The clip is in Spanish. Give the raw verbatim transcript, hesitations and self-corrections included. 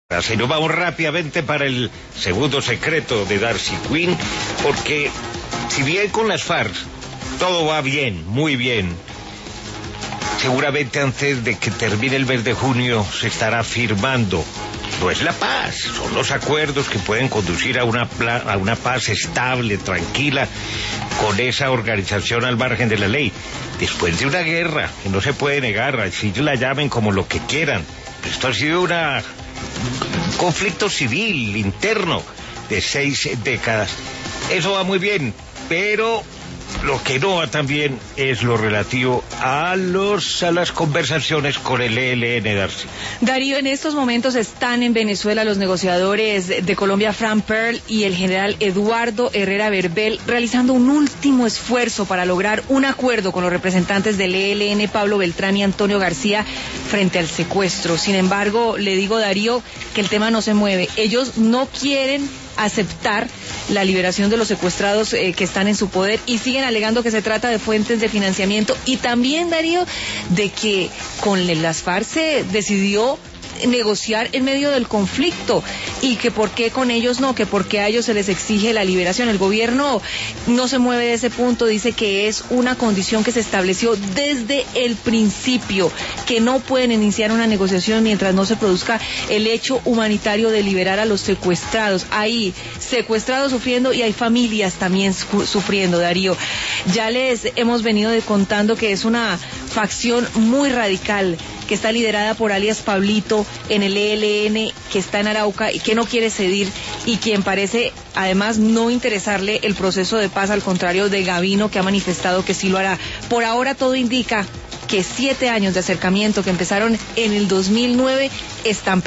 Así nos vamos rápidamente para el segundo secreto de Darcy Quinn, porque si bien con las FARC todo va bien, muy bien, seguramente antes de que termine el mes de junio se estará firmando. No es la paz, son los acuerdos que pueden conducir a una, pla- a una paz estable, tranquila, con esa organización al margen de la ley. Después de una guerra, que no se puede negar, así la llamen como lo que quieran, esto ha sido una... un conflicto civil interno de seis décadas. Eso va muy bien, pero lo que no va tan bien es lo relativo a los a las conversaciones con el E L N, Darcy. Darío, en estos momentos están en Venezuela los negociadores de Colombia, Fran Pearl, y el general Eduardo Herrera Berbel, realizando un último esfuerzo para lograr un acuerdo con los representantes del E L N, Pablo Beltrán y Antonio García, frente al secuestro. Sin embargo, le digo, Darío, que el tema no se mueve. Ellos no quieren aceptar la liberación de los secuestrados eh, que están en su poder, y siguen alegando que se trata de fuentes de financiamiento, y también, Darío, de que con las FARC se decidió negociar en medio del conflicto, y que por qué con ellos no, que por qué a ellos se les exige la liberación. El gobierno no se mueve de ese punto, dice que es una condición que se estableció desde el principio, que no pueden iniciar una negociación mientras no se produzca el hecho humanitario de liberar a los secuestrados. Hay secuestrados sufriendo y hay familias también su- sufriendo, Darío. Ya les hemos venido de contando que es una facción muy radical, que está liderada por alias Pablito en el E L N, que está en Arauca y que no quiere cedir, y quien parece además no interesarle el proceso de paz, al contrario de Gavino, que ha manifestado que sí lo hará. Por ahora todo indica que siete años de acercamiento que empezaron en el dos mil nueve están